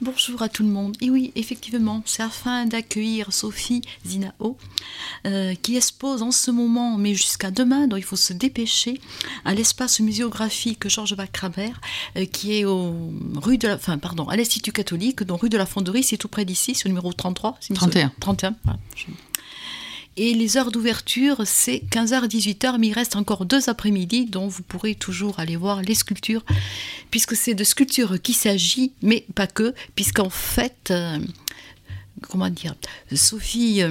Bonjour à tout le monde. Et oui, effectivement, c'est afin d'accueillir Sophie Zinao, qui expose en ce moment, mais jusqu'à demain, donc il faut se dépêcher, à l'espace muséographique Georges Bacramère, qui est à l'Institut catholique, donc rue de la Fonderie, c'est tout près d'ici, c'est au numéro 33. 31. 31, voilà. Et les heures d'ouverture, c'est 15h à 18h, mais il reste encore 2 après-midi, dont vous pourrez toujours aller voir les sculptures, puisque c'est de sculptures qu'il s'agit, mais pas que, puisqu'en fait, Sophie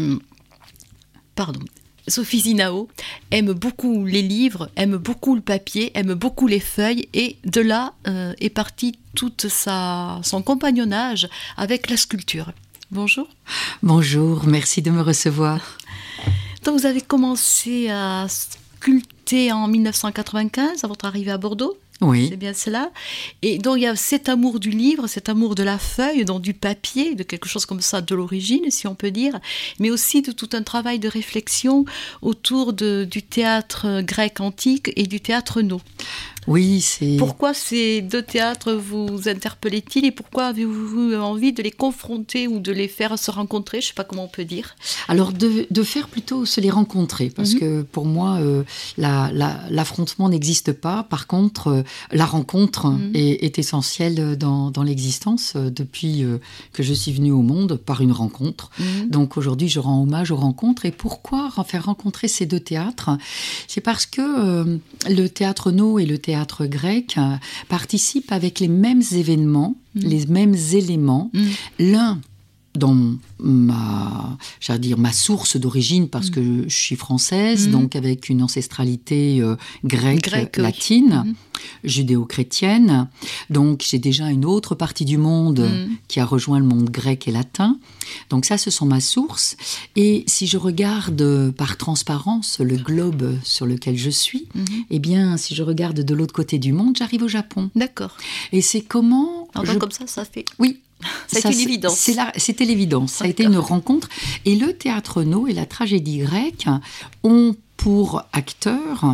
Zinao aime beaucoup les livres, aime beaucoup le papier, aime beaucoup les feuilles, et de là est parti tout son compagnonnage avec la sculpture. Bonjour. Bonjour, merci de me recevoir. Donc vous avez commencé à sculpter en 1995, à votre arrivée à Bordeaux. Oui. C'est bien cela. Et donc il y a cet amour du livre, cet amour de la feuille, donc du papier, de quelque chose comme ça de l'origine, si on peut dire, mais aussi de tout un travail de réflexion autour du théâtre grec antique et du théâtre no. Oui, c'est... Pourquoi ces 2 théâtres vous interpellaient-ils et pourquoi avez-vous envie de les confronter ou de les faire se rencontrer? Je ne sais pas comment on peut dire. Alors, de faire plutôt se les rencontrer, parce que pour moi, l'affrontement n'existe pas. Par contre, la rencontre est essentielle dans l'existence depuis que je suis venue au monde par une rencontre. Donc aujourd'hui, je rends hommage aux rencontres. Et pourquoi faire rencontrer ces 2 théâtres? C'est parce que le théâtre no et le théâtre grec participent avec les mêmes événements, les mêmes éléments. L'un dans ma source d'origine, parce que je suis française, donc avec une ancestralité grecque latine, judéo-chrétienne. Donc j'ai déjà une autre partie du monde qui a rejoint le monde grec et latin. Donc ça, ce sont ma source. Et si je regarde par transparence le globe sur lequel je suis, eh bien, si je regarde de l'autre côté du monde, j'arrive au Japon. D'accord. Et c'est comment... Comme ça fait... Oui. C'est une évidence. C'était l'évidence. Ça a été une rencontre. Et le théâtre no et la tragédie grecque ont pour acteurs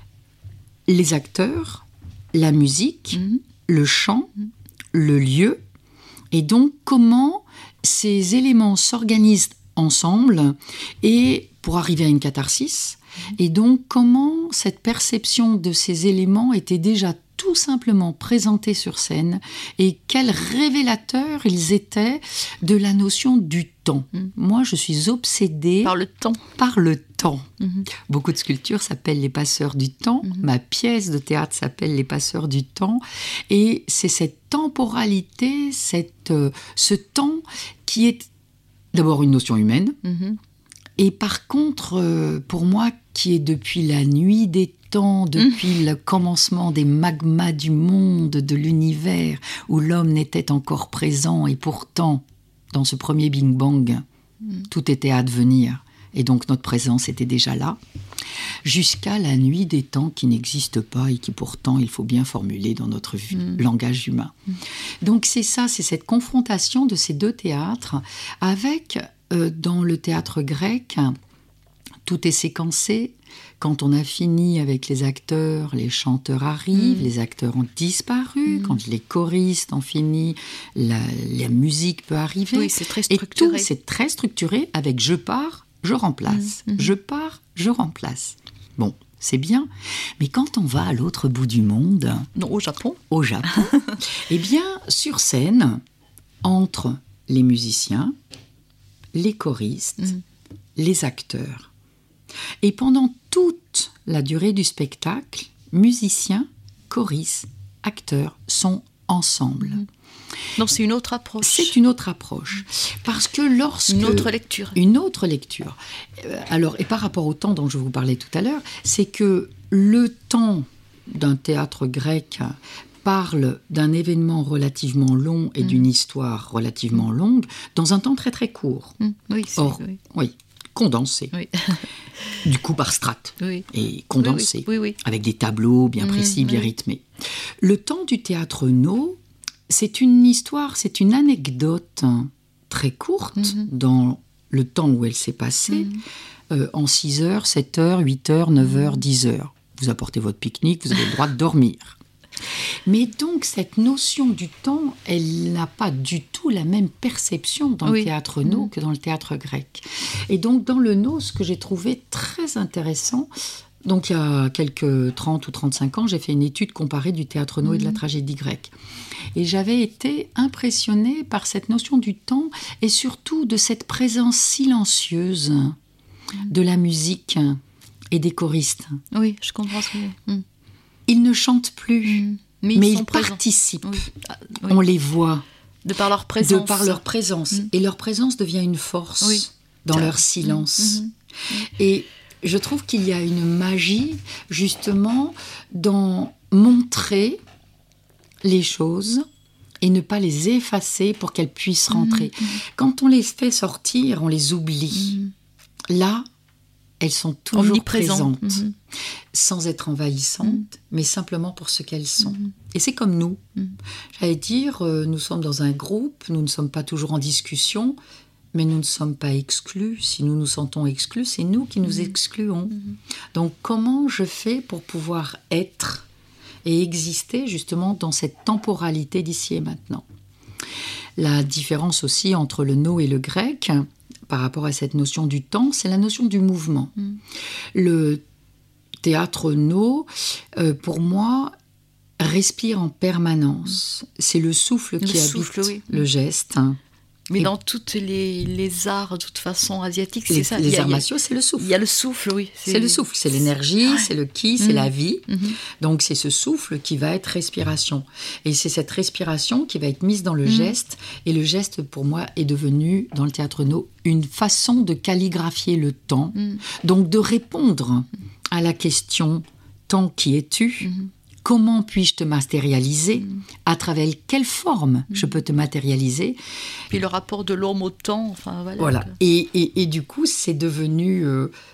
les acteurs, la musique, le chant, le lieu. Et donc, comment ces éléments s'organisent ensemble et pour arriver à une catharsis. Et donc, comment cette perception de ces éléments était déjà tout simplement présentés sur scène et quels révélateurs ils étaient de la notion du temps. Moi, je suis obsédée par le temps. Beaucoup de sculptures s'appellent les passeurs du temps. Ma pièce de théâtre s'appelle les passeurs du temps. Et c'est cette temporalité, ce temps qui est d'abord une notion humaine. Et par contre, pour moi, qui est depuis la nuit des temps, depuis le commencement des magmas du monde, de l'univers, où l'homme n'était encore présent, et pourtant, dans ce premier Big Bang, tout était à devenir, et donc notre présence était déjà là, jusqu'à la nuit des temps qui n'existe pas, et qui pourtant, il faut bien formuler dans notre langage humain. Donc c'est ça, c'est cette confrontation de ces 2 théâtres, avec, dans le théâtre grec, tout est séquencé. Quand on a fini avec les acteurs, les chanteurs arrivent, les acteurs ont disparu. Quand les choristes ont fini, la musique peut arriver. Oui, c'est très structuré. Et tout, c'est très structuré avec je pars, je remplace. Je pars, je remplace. Bon, c'est bien. Mais quand on va à l'autre bout du monde... Non, au Japon. Eh bien, sur scène, entre les musiciens, les choristes, les acteurs. Et pendant toute la durée du spectacle, musiciens, choristes, acteurs sont ensemble. Donc c'est une autre approche. C'est une autre approche. Parce que lorsque... Une autre lecture. Une autre lecture. Alors, et par rapport au temps dont je vous parlais tout à l'heure, c'est que le temps d'un théâtre grec parle d'un événement relativement long et d'une histoire relativement longue dans un temps très très court. Oui, oui, condensé. Oui. Du coup par strates. Et condensé. Oui. Avec des tableaux bien précis, bien rythmés. Le temps du théâtre no, c'est une histoire, c'est une anecdote très courte dans le temps où elle s'est passée, en 6 heures, 7 heures, 8 heures, 9 heures, 10 heures. Vous apportez votre pique-nique, vous avez le droit de dormir. Mais donc, cette notion du temps, elle n'a pas du tout la même perception dans le théâtre no que dans le théâtre grec. Et donc, dans le no, ce que j'ai trouvé très intéressant, donc il y a quelques 30 ou 35 ans, j'ai fait une étude comparée du théâtre no et de la tragédie grecque. Et j'avais été impressionnée par cette notion du temps et surtout de cette présence silencieuse de la musique et des choristes. Oui, je comprends ce que vous dites. Ils ne chantent plus, mais ils participent. On les voit. De par leur présence. De par leur présence. Et leur présence devient une force dans leur silence. Et je trouve qu'il y a une magie, justement, dans montrer les choses et ne pas les effacer pour qu'elles puissent rentrer. Quand on les fait sortir, on les oublie. Là, elles sont toujours présentes, sans être envahissantes, mais simplement pour ce qu'elles sont. Et c'est comme nous. J'allais dire, nous sommes dans un groupe, nous ne sommes pas toujours en discussion, mais nous ne sommes pas exclus. Si nous nous sentons exclus, c'est nous qui nous excluons. Donc, comment je fais pour pouvoir être et exister justement dans cette temporalité d'ici et maintenant? La différence aussi entre le no et le grec, par rapport à cette notion du temps, c'est la notion du mouvement. Le théâtre no, pour moi, respire en permanence. C'est le souffle qui habite le geste. Mais dans toutes les arts, de toute façon, asiatiques, c'est ça. Les arts martiaux, c'est le souffle. Il y a le souffle, oui. C'est le souffle, c'est l'énergie, c'est le ki, c'est la vie. Donc c'est ce souffle qui va être respiration. Et c'est cette respiration qui va être mise dans le geste. Et le geste, pour moi, est devenu, dans le théâtre no, une façon de calligraphier le temps. Donc de répondre à la question « Temps, qui es-tu » Comment puis-je te matérialiser? À travers quelle forme je peux te matérialiser? Puis le rapport de l'homme au temps. Enfin, voilà. Et du coup, c'est devenu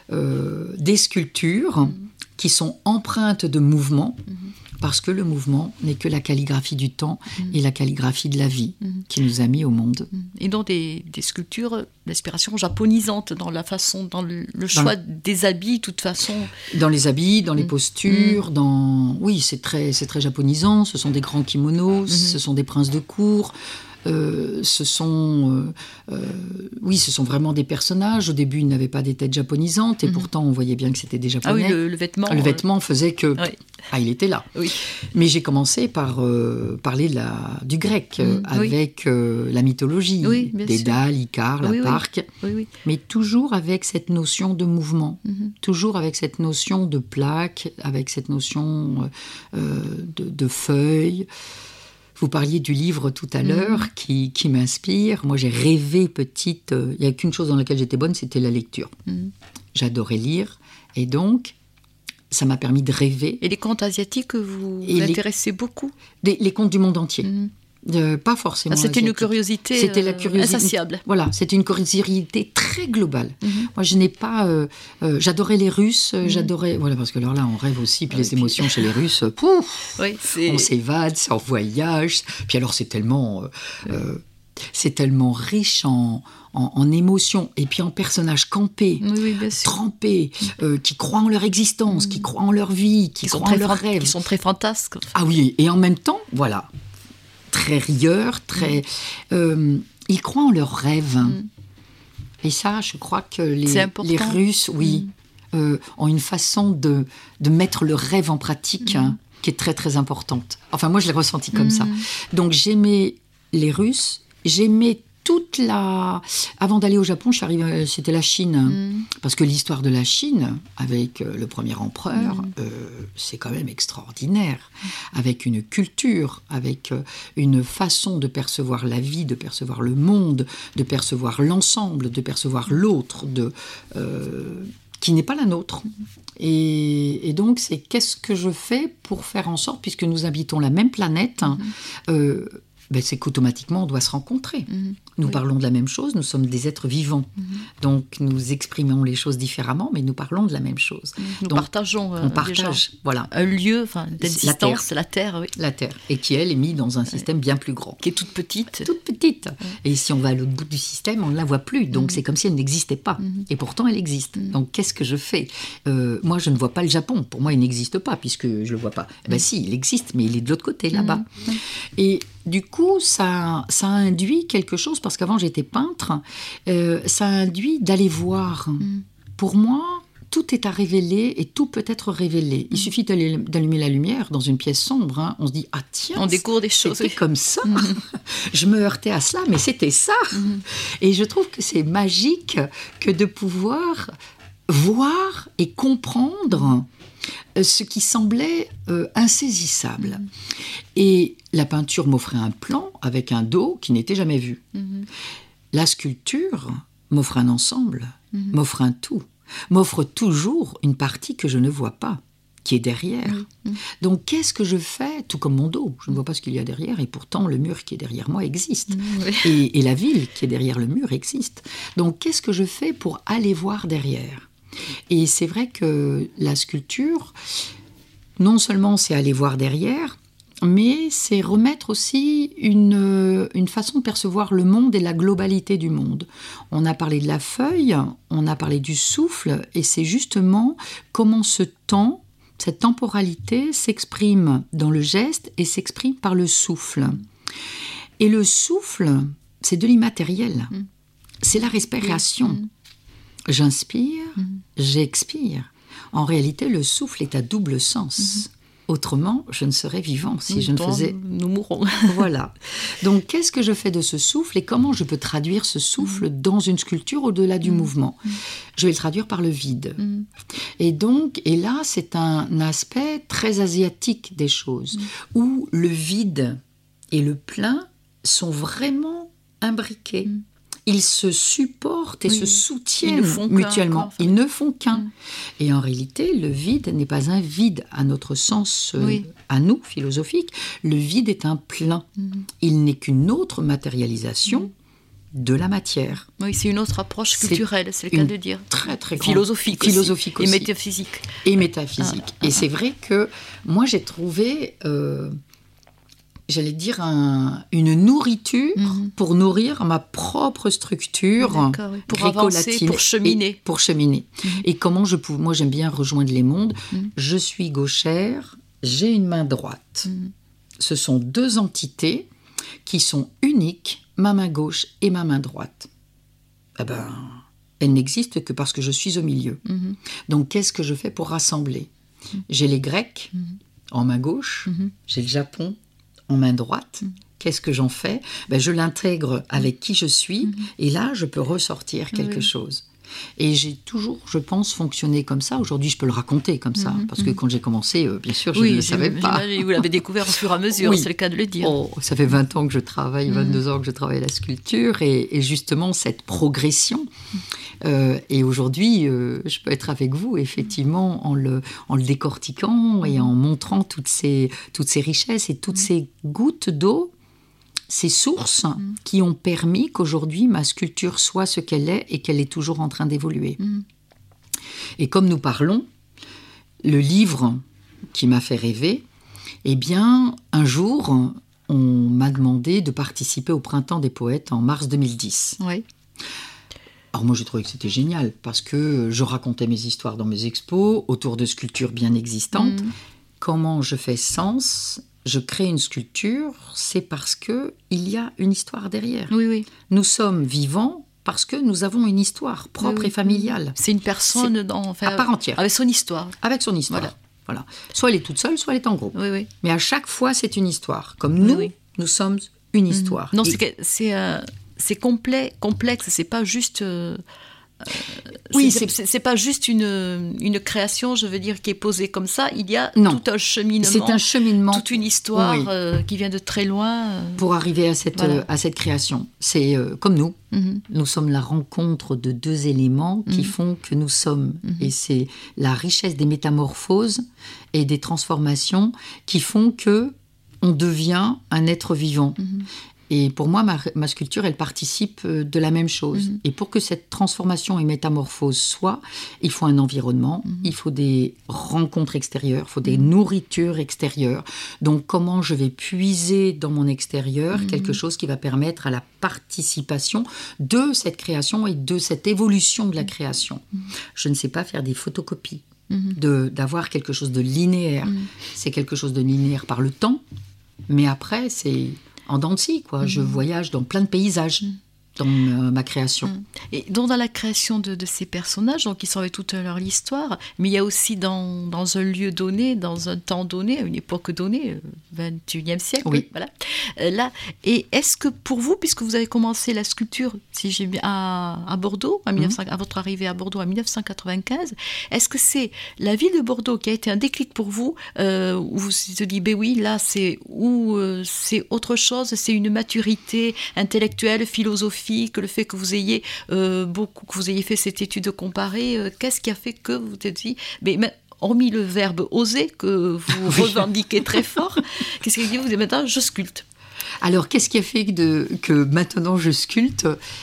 des sculptures qui sont empreintes de mouvement, parce que le mouvement n'est que la calligraphie du temps et la calligraphie de la vie qui nous a mis au monde. Et donc des sculptures d'inspiration japonisante dans la façon, dans le choix des habits, de toute façon. Dans les habits, dans les postures, oui, c'est très japonisant. Ce sont des grands kimonos, ce sont des princes de cour. Ce sont vraiment des personnages. Au début, ils n'avaient pas des têtes japonisantes et pourtant, on voyait bien que c'était des Japonais. Ah oui, le vêtement. Le vêtement faisait que... il était là. Oui. Mais j'ai commencé par parler du grec, avec la mythologie, Dédale, Icare, la Parque, mais toujours avec cette notion de mouvement, toujours avec cette notion de plaque, avec cette notion de feuilles. Vous parliez du livre tout à l'heure qui m'inspire. Moi, j'ai rêvé petite. Il n'y a qu'une chose dans laquelle j'étais bonne, c'était la lecture. J'adorais lire. Et donc, ça m'a permis de rêver. Et les contes asiatiques vous intéressaient beaucoup? Les contes du monde entier. Pas forcément. C'était une curiosité, la curiosité insatiable. Voilà, c'était une curiosité très globale. Moi, je n'ai pas... j'adorais les Russes, j'adorais... Voilà, parce que alors là, on rêve aussi, puis les émotions chez les Russes, pouf, on s'évade, c'est en voyage. Puis alors, c'est tellement riche en émotions, et puis en personnages campés, trempés, qui croient en leur existence, qui croient en leur vie, qui croient en leurs rêves. Qui sont très fantasques. Ah oui, et en même temps, voilà... très rieurs, très... ils croient en leurs rêves. Et ça, je crois que les Russes, ont une façon de mettre le rêve en pratique qui est très, très importante. Enfin, moi, je l'ai ressenti comme ça. Donc, j'aimais les Russes, j'aimais toute la... Avant d'aller au Japon, je suis arrivée, c'était la Chine. Parce que l'histoire de la Chine, avec le premier empereur, c'est quand même extraordinaire. Avec une culture, avec une façon de percevoir la vie, de percevoir le monde, de percevoir l'ensemble, de percevoir l'autre, qui n'est pas la nôtre. Et donc, c'est qu'est-ce que je fais pour faire en sorte, puisque nous habitons la même planète, c'est qu'automatiquement, on doit se rencontrer. Nous Oui. parlons de la même chose, nous sommes des êtres vivants. Donc, nous exprimons les choses différemment, mais nous parlons de la même chose. Nous Donc, partageons on partage, voilà, un lieu d'existence, la Terre, oui, la Terre, et qui, elle, est mise dans un système bien plus grand. qui est toute petite. Toute petite. Et si on va à l'autre bout du système, on ne la voit plus. Donc, c'est comme si elle n'existait pas. Et pourtant, elle existe. Donc, qu'est-ce que je fais ? Moi, je ne vois pas le Japon. Pour moi, il n'existe pas, puisque je ne le vois pas. Si, il existe, mais il est de l'autre côté, là-bas. Et du coup, ça induit quelque chose, parce qu'avant, j'étais peintre. Ça induit d'aller voir. Pour moi, tout est à révéler et tout peut être révélé. Il suffit d'allumer la lumière dans une pièce sombre. Hein. On se dit, ah tiens, On découvre des choses. c'était comme ça. Je me heurtais à cela, mais c'était ça. Et je trouve que c'est magique que de pouvoir voir et comprendre ce qui semblait insaisissable. Et la peinture m'offrait un plan avec un dos qui n'était jamais vu. La sculpture m'offre un ensemble, m'offre un tout, m'offre toujours une partie que je ne vois pas, qui est derrière. Donc, qu'est-ce que je fais ? Tout comme mon dos, je ne vois pas ce qu'il y a derrière, et pourtant, le mur qui est derrière moi existe. Et la ville qui est derrière le mur existe. Donc, qu'est-ce que je fais pour aller voir derrière ? Et c'est vrai que la sculpture, non seulement c'est aller voir derrière, mais c'est remettre aussi une façon de percevoir le monde et la globalité du monde. On a parlé de la feuille, on a parlé du souffle, et c'est justement comment ce temps, cette temporalité s'exprime dans le geste et s'exprime par le souffle. Et le souffle, c'est de l'immatériel. C'est la respiration. J'inspire, j'expire. En réalité, le souffle est à double sens. Autrement, je ne serais vivant si je ne faisais... Nous mourrons. Voilà. Donc, qu'est-ce que je fais de ce souffle et comment je peux traduire ce souffle dans une sculpture au-delà du mouvement ? Je vais le traduire par le vide. Et donc, et là, c'est un aspect très asiatique des choses, où le vide et le plein sont vraiment imbriqués. Ils se supportent et se soutiennent mutuellement. Ils ne font qu'un. Et en réalité, le vide n'est pas un vide à notre sens, à nous, philosophique. Le vide est un plein. Il n'est qu'une autre matérialisation de la matière. Oui, c'est une autre approche culturelle, c'est le cas de dire. Très, très grande. Philosophique aussi. Et métaphysique. Et métaphysique. Et c'est vrai que moi, j'ai trouvé... j'allais dire une nourriture pour nourrir ma propre structure pour avancer, pour cheminer. Pour cheminer. Et comment moi j'aime bien rejoindre les mondes. Je suis gauchère, j'ai une main droite. Ce sont deux entités qui sont uniques, ma main gauche et ma main droite. Elles n'existent que parce que je suis au milieu. Donc qu'est-ce que je fais pour rassembler ? J'ai les Grecs en main gauche, j'ai le Japon en main droite. Qu'est-ce que j'en fais ? Je l'intègre avec qui je suis, et là, je peux ressortir quelque chose. Et j'ai toujours, je pense, fonctionné comme ça. Aujourd'hui, je peux le raconter comme ça, parce que quand j'ai commencé, bien sûr, je ne le savais pas. Vous l'avez découvert au fur et à mesure, c'est le cas de le dire. Ça fait 20 ans que je travaille, 22 ans que je travaille la sculpture, et justement, cette progression. Et aujourd'hui, je peux être avec vous, effectivement, en le décortiquant et en montrant toutes ces richesses et toutes ces gouttes d'eau, ces sources qui ont permis qu'aujourd'hui ma sculpture soit ce qu'elle est et qu'elle est toujours en train d'évoluer. Et comme nous parlons, le livre qui m'a fait rêver, eh bien, un jour, on m'a demandé de participer au Printemps des Poètes en mars 2010. Oui. Alors moi, j'ai trouvé que c'était génial parce que je racontais mes histoires dans mes expos autour de sculptures bien existantes. Comment je fais sens ? Je crée une sculpture, c'est parce qu'il y a une histoire derrière. Oui. Nous sommes vivants parce que nous avons une histoire propre et familiale. C'est une personne à part entière. Avec son histoire. Avec son histoire. Voilà. Soit elle est toute seule, soit elle est en groupe. Oui. Mais à chaque fois, c'est une histoire. Comme nous, nous sommes une histoire. Non, c'est complexe. C'est pas juste... c'est pas juste une création, je veux dire, qui est posée comme ça. Il y a tout un cheminement. C'est un cheminement. Toute une histoire qui vient de très loin. Pour arriver à cette création. C'est comme nous. Nous sommes la rencontre de deux éléments qui font que nous sommes. Et c'est la richesse des métamorphoses et des transformations qui font que on devient un être vivant. Et pour moi, ma sculpture, elle participe de la même chose. Et pour que cette transformation et métamorphose soit, il faut un environnement, il faut des rencontres extérieures, il faut des nourritures extérieures. Donc, comment je vais puiser dans mon extérieur quelque chose qui va permettre à la participation de cette création et de cette évolution de la création. Je ne sais pas faire des photocopies, d'avoir quelque chose de linéaire. C'est quelque chose de linéaire par le temps, mais après, c'est en dents de scie, quoi. Je voyage dans plein de paysages dans ma création. Et donc dans la création de ces personnages, donc ils sont avec toute leur histoire, mais il y a aussi dans un lieu donné, dans un temps donné, à une époque donnée, 21e siècle, oui. Voilà. Là, et est-ce que pour vous, puisque vous avez commencé la sculpture, si j'ai bien, à Bordeaux, à votre arrivée à Bordeaux en 1995, est-ce que c'est la ville de Bordeaux qui a été un déclic pour vous, où vous vous dites, ben oui, là c'est autre chose, c'est une maturité intellectuelle, philosophique, que le fait que vous ayez fait cette étude comparée, qu'est-ce qui a fait que vous vous êtes dit, mais hormis le verbe oser que vous revendiquez très fort, qu'est-ce qui dit vous dites maintenant je sculpte? Alors, qu'est-ce qui a fait que maintenant je sculpte?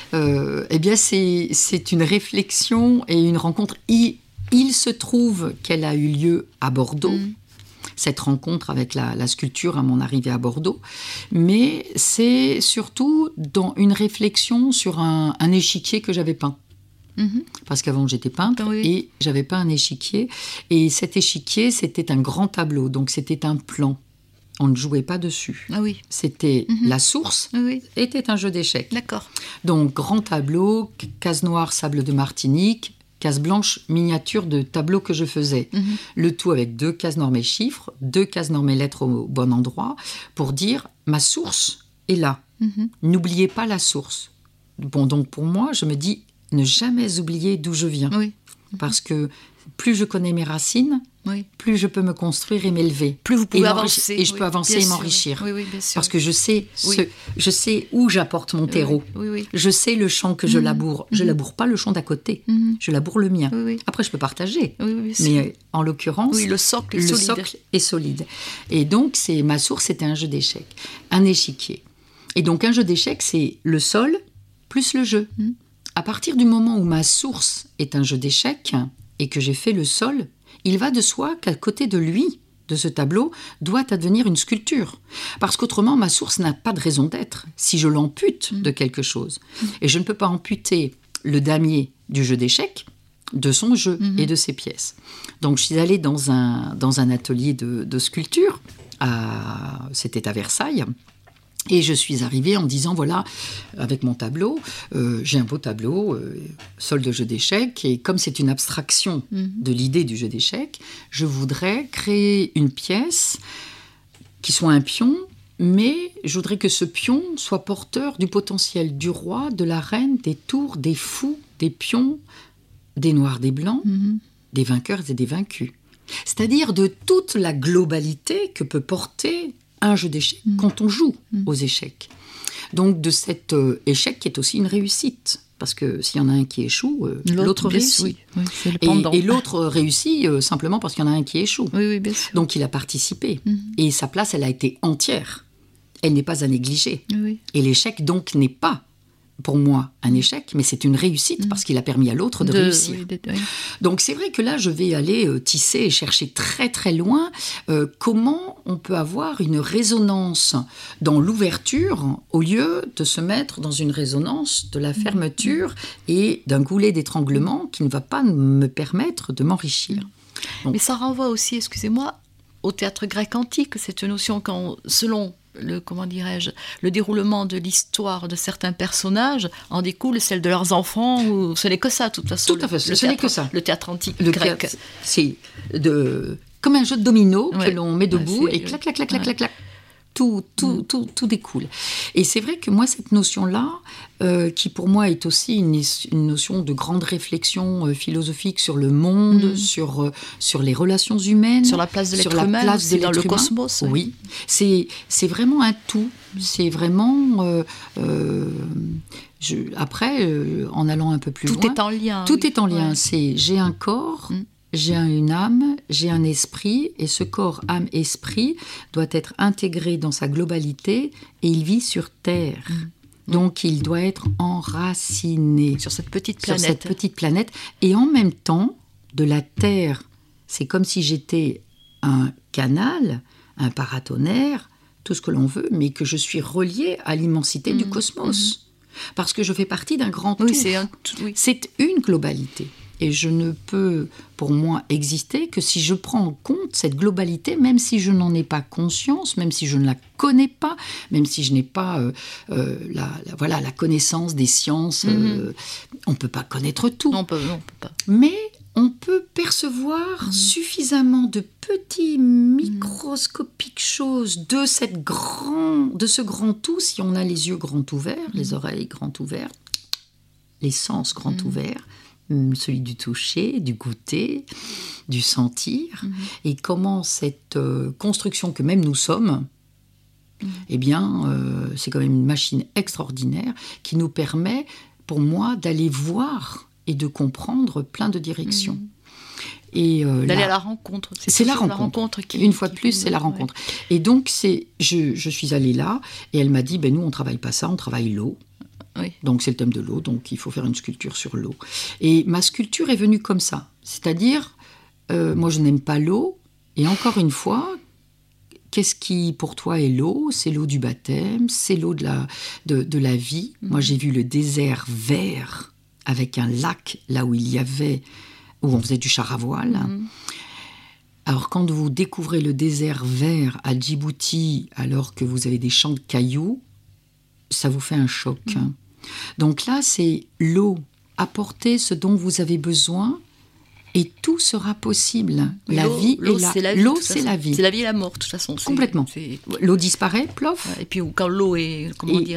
Eh bien, c'est une réflexion et une rencontre. Il se trouve qu'elle a eu lieu à Bordeaux. Cette rencontre avec la sculpture à mon arrivée à Bordeaux. Mais c'est surtout dans une réflexion sur un échiquier que j'avais peint. Parce qu'avant j'étais peintre et j'avais peint un échiquier. Et cet échiquier, c'était un grand tableau. Donc c'était un plan. On ne jouait pas dessus. Ah oui. C'était la source, était un jeu d'échecs. D'accord. Donc grand tableau, case noire, sable de Martinique, case blanche, miniature de tableau que je faisais. Le tout avec 2 cases normées chiffres, 2 cases normées lettres au bon endroit, pour dire ma source est là. N'oubliez pas la source. Bon, donc pour moi, je me dis ne jamais oublier d'où je viens. Parce que plus je connais mes racines, plus je peux me construire et m'élever. Plus vous pouvez avancer. Et je peux avancer et m'enrichir. Bien sûr. Parce que je sais où j'apporte mon terreau. Je sais le champ que je laboure. Je laboure pas le champ d'à côté. Je laboure le mien. Après, je peux partager. Mais en l'occurrence, le socle est solide. Et donc, ma source, c'était un jeu d'échecs. Un échiquier. Et donc, un jeu d'échecs, c'est le sol plus le jeu. À partir du moment où ma source est un jeu d'échecs et que j'ai fait le sol, il va de soi qu'à côté de lui, de ce tableau, doit advenir une sculpture. Parce qu'autrement, ma source n'a pas de raison d'être si je l'ampute de quelque chose. Et je ne peux pas amputer le damier du jeu d'échecs de son jeu et de ses pièces. Donc, je suis allée dans un atelier de sculpture, c'était à Versailles. Et je suis arrivée en disant, voilà, avec mon tableau, j'ai un beau tableau, sol de jeu d'échecs, et comme c'est une abstraction de l'idée du jeu d'échecs, je voudrais créer une pièce qui soit un pion, mais je voudrais que ce pion soit porteur du potentiel du roi, de la reine, des tours, des fous, des pions, des noirs, des blancs, des vainqueurs et des vaincus. C'est-à-dire de toute la globalité que peut porter un jeu d'échecs quand on joue aux échecs. Donc de cet échec qui est aussi une réussite. Parce que s'il y en a un qui échoue, l'autre réussit. C'est le pendant. Et l'autre réussit simplement parce qu'il y en a un qui échoue. Bien sûr. Donc il a participé. Et sa place, elle a été entière. Elle n'est pas à négliger. Et l'échec, donc, n'est pas, pour moi, un échec, mais c'est une réussite parce qu'il a permis à l'autre de réussir. Donc c'est vrai que là, je vais aller tisser et chercher très très loin comment on peut avoir une résonance dans l'ouverture au lieu de se mettre dans une résonance de la fermeture et d'un goulet d'étranglement qui ne va pas me permettre de m'enrichir. Donc, mais ça renvoie aussi, excusez-moi, au théâtre grec antique, cette notion selon le déroulement de l'histoire de certains personnages en découle celle de leurs enfants, ou ce n'est que ça, de toute façon. Tout à fait, ce n'est que ça. Le théâtre antique grec. C'est comme un jeu de domino que l'on met debout et clac, clac, clac, clac, clac, clac. Tout découle. Et c'est vrai que moi, cette notion-là, qui pour moi est aussi une notion de grande réflexion philosophique sur le monde, sur les relations humaines, sur la place de l'être humain, dans le cosmos. Oui, c'est vraiment un tout. C'est vraiment... après, en allant un peu plus loin... Tout est en lien. Tout est en lien. J'ai un corps, j'ai une âme, j'ai un esprit, et ce corps, âme, esprit doit être intégré dans sa globalité, et il vit sur Terre. Donc il doit être enraciné sur cette petite planète. Et en même temps, de la Terre, c'est comme si j'étais un canal, un paratonnerre, tout ce que l'on veut, mais que je suis reliée à l'immensité du cosmos. Parce que je fais partie d'un grand tout. C'est une globalité. Et je ne peux, pour moi, exister que si je prends en compte cette globalité, même si je n'en ai pas conscience, même si je ne la connais pas, même si je n'ai pas la connaissance des sciences. On ne peut pas connaître tout. Non, on peut pas. Mais on peut percevoir suffisamment de petits microscopiques choses de ce grand tout, si on a les yeux grands ouverts, les oreilles grands ouverts, les sens grands ouverts, celui du toucher, du goûter, du sentir, et comment cette construction que même nous sommes, eh bien, c'est quand même une machine extraordinaire qui nous permet, pour moi, d'aller voir et de comprendre plein de directions. Et d'aller à la rencontre. C'est la rencontre. Une fois de plus, c'est la rencontre. Et donc, je suis allée là, et elle m'a dit, nous, on ne travaille pas ça, on travaille l'eau. Oui. Donc c'est le thème de l'eau, donc il faut faire une sculpture sur l'eau. Et ma sculpture est venue comme ça. C'est-à-dire, moi je n'aime pas l'eau, et encore une fois, qu'est-ce qui pour toi est l'eau ? C'est l'eau du baptême, c'est l'eau de la vie. Moi j'ai vu le désert vert, avec un lac, là où on faisait du char à voile. Alors quand vous découvrez le désert vert à Djibouti, alors que vous avez des champs de cailloux, ça vous fait un choc. Donc là, c'est l'eau. Apportez ce dont vous avez besoin et tout sera possible. L'eau, c'est la vie. L'eau, c'est la vie. C'est la vie et la mort, de toute façon. Complètement. L'eau disparaît, plof. Et puis quand l'eau est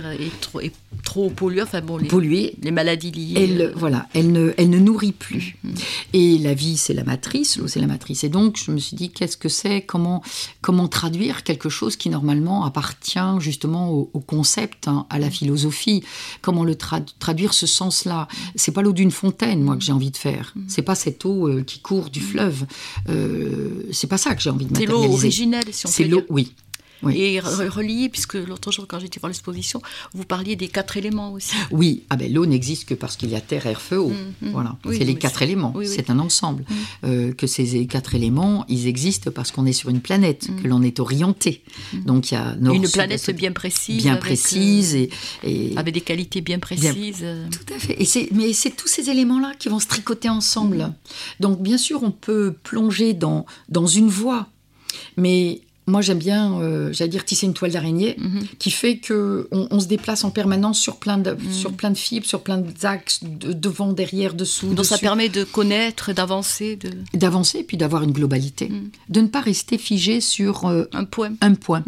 trop polluée, polluée, les maladies liées. Elle ne nourrit plus. Et la vie, c'est la matrice, l'eau, c'est la matrice. Et donc, je me suis dit, qu'est-ce que c'est ? Comment traduire quelque chose qui, normalement, appartient justement au concept, à la philosophie ? Comment le traduire ce sens-là ? C'est pas l'eau d'une fontaine, moi, que j'ai envie de faire. C'est pas cette eau qui court du fleuve. C'est pas ça que j'ai envie de matérialiser. C'est l'eau originelle, si on peut dire. C'est l'eau, oui. Et relié, puisque l'autre jour, quand j'étais voir l'exposition, vous parliez des 4 éléments aussi. Oui, l'eau n'existe que parce qu'il y a terre, air, feu, eau. Voilà, c'est les 4 éléments, c'est un ensemble. Que ces 4 éléments, ils existent parce qu'on est sur une planète, que l'on est orienté. Donc il y a une planète bien précise. Bien précise. Et avec des qualités bien précises. Tout à fait. Mais c'est tous ces éléments-là qui vont se tricoter ensemble. Donc bien sûr, on peut plonger dans une voie, mais... Moi, j'aime bien, tisser une toile d'araignée qui fait qu'on se déplace en permanence sur plein de fibres, sur plein d'axes, devant, derrière, dessous, donc dessus. Ça permet de connaître, d'avancer. D'avancer, puis d'avoir une globalité. De ne pas rester figé sur un point. Un point.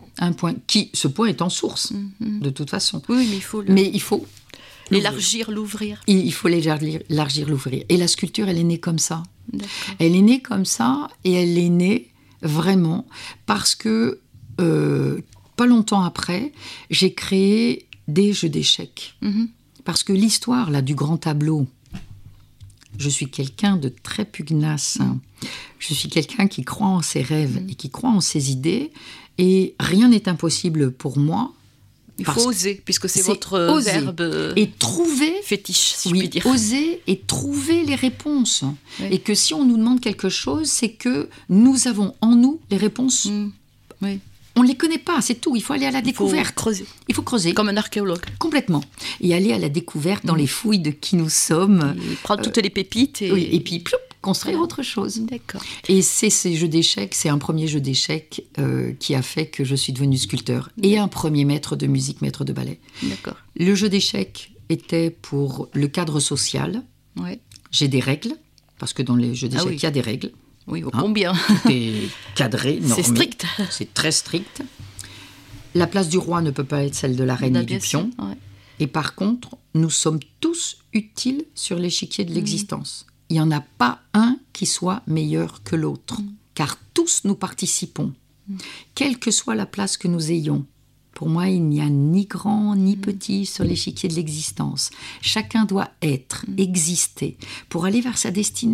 Ce point est en source, de toute façon. Oui, mais il faut... l'élargir, l'ouvrir. Il faut l'élargir, l'ouvrir. Et la sculpture, elle est née comme ça. D'accord. Elle est née comme ça, et elle est née... Vraiment, parce que pas longtemps après, j'ai créé des jeux d'échecs. Parce que l'histoire là, du grand tableau, je suis quelqu'un de très pugnace. Je suis quelqu'un qui croit en ses rêves et qui croit en ses idées. Et rien n'est impossible pour moi. Il faut oser, puisque c'est votre verbe et trouver, fétiche, si je puis dire. Oser et trouver les réponses. Oui. Et que si on nous demande quelque chose, c'est que nous avons en nous les réponses. Oui. On ne les connaît pas, c'est tout. Il faut aller à la découverte. Il faut creuser. Comme un archéologue. Complètement. Et aller à la découverte dans les fouilles de qui nous sommes. Et prendre toutes les pépites. Et puis, ploup, construire autre chose. D'accord. Et c'est ces jeux d'échecs, c'est un premier jeu d'échecs qui a fait que je suis devenue sculpteur. Et un premier maître de musique, maître de ballet. D'accord. Le jeu d'échecs était pour le cadre social. Ouais. J'ai des règles, parce que dans les jeux d'échecs, il y a des règles. Oui, combien Tout est cadré, normé. C'est strict. C'est très strict. La place du roi ne peut pas être celle de la reine et du pion. Ouais. Et par contre, nous sommes tous utiles sur l'échiquier de l'existence. Il n'y en a pas un qui soit meilleur que l'autre, car tous nous participons, quelle que soit la place que nous ayons. Pour moi, il n'y a ni grand ni petit sur l'échiquier de l'existence. Chacun doit être, exister, pour aller vers sa destinée.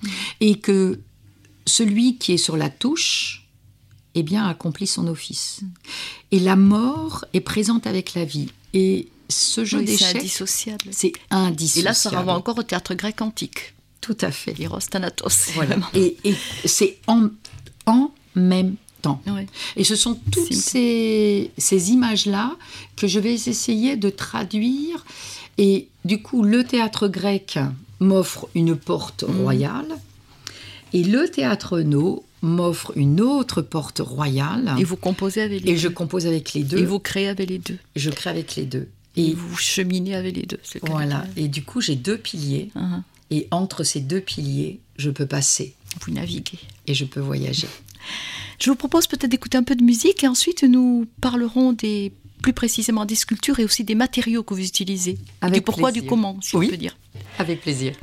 Et que celui qui est sur la touche, eh bien, accomplit son office. Et la mort est présente avec la vie. Et ce jeu d'échecs, c'est indissociable. C'est indissociable. Et là, ça renvoie encore au théâtre grec antique. Tout à fait. Eros Thanatos. Voilà. Et c'est en même temps. Oui. Et ce sont toutes ces images-là que je vais essayer de traduire. Et du coup, le théâtre grec m'offre une porte royale et le théâtre no m'offre une autre porte royale. Et vous composez avec les deux. Et je compose avec les deux. Et vous créez avec les deux. Je crée avec les deux. Et vous cheminez avec les deux. Voilà. Et du coup, j'ai 2 piliers. Et entre ces 2 piliers, je peux passer. Vous naviguez. Et je peux voyager. Je vous propose peut-être d'écouter un peu de musique et ensuite nous parlerons plus précisément des sculptures et aussi des matériaux que vous utilisez. Avec du pourquoi, plaisir. du comment, si on peut dire. Avec plaisir.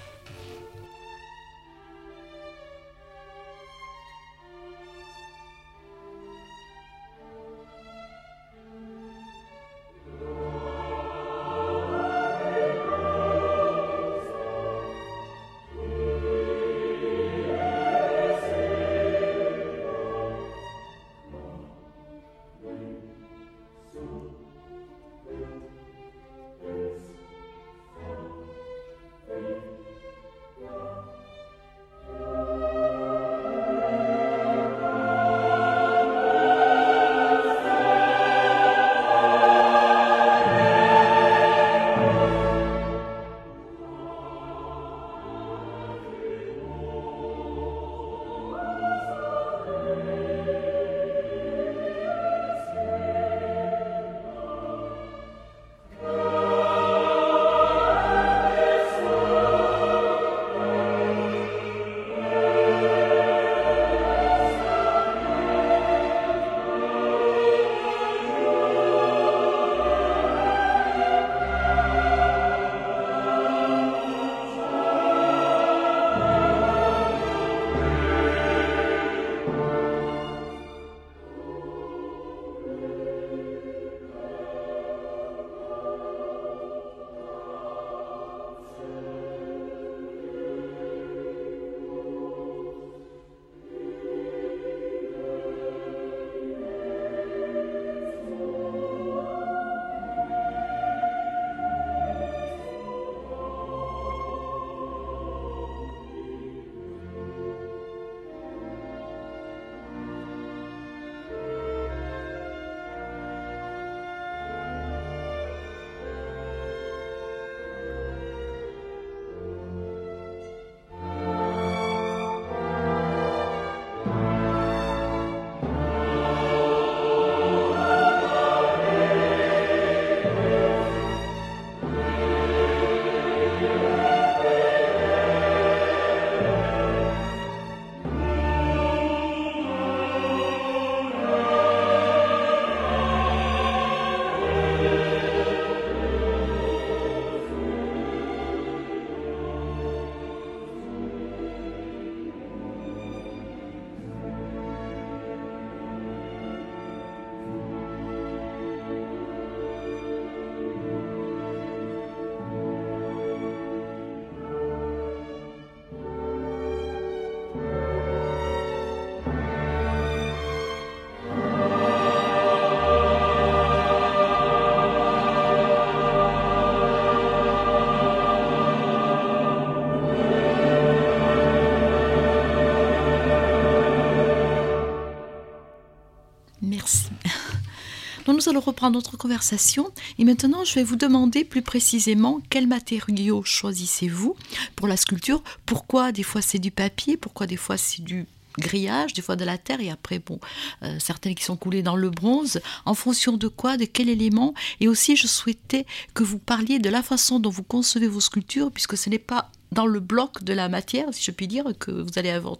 nous allons reprendre notre conversation et maintenant je vais vous demander plus précisément quels matériaux choisissez-vous pour la sculpture, pourquoi des fois c'est du papier, pourquoi des fois c'est du grillage, des fois de la terre et après certaines qui sont coulées dans le bronze, en fonction de quoi, de quel élément. Et aussi je souhaitais que vous parliez de la façon dont vous concevez vos sculptures, puisque ce n'est pas dans le bloc de la matière, si je puis dire, que vous allez avec